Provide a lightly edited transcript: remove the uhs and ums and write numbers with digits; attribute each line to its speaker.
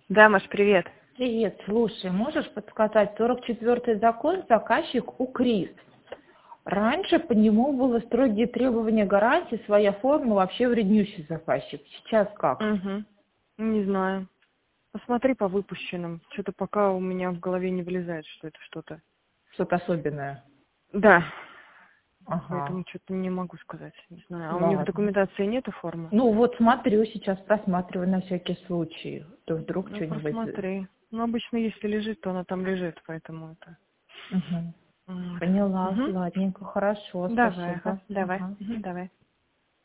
Speaker 1: Да, Маш, привет.
Speaker 2: Привет, слушай, можешь подсказать 44-й закон заказчик УКРИС? Раньше по нему было строгие требования гарантии, своя форма, вообще вреднющий заказчик. Сейчас как?
Speaker 1: Угу. Не знаю. Посмотри по выпущенным. Что-то пока у меня в голове не влезает, что это что-то.
Speaker 2: Что-то особенное?
Speaker 1: Да.
Speaker 2: Ага,
Speaker 1: Поэтому что-то не могу сказать. Не знаю. А у них в
Speaker 2: ладно.
Speaker 1: документации нету формы?
Speaker 2: Ну вот смотрю, сейчас просматриваю на всякий случай. То вдруг
Speaker 1: Ну,
Speaker 2: что-нибудь...
Speaker 1: просмотри. Ну, обычно, если лежит, то она там лежит, поэтому это...
Speaker 2: Мгм.
Speaker 1: Вот.
Speaker 2: Поняла,
Speaker 1: Угу.
Speaker 2: ладненько, хорошо,
Speaker 1: Давай, ага,
Speaker 2: спасибо.
Speaker 1: давай.
Speaker 2: Ага.
Speaker 1: Угу, давай.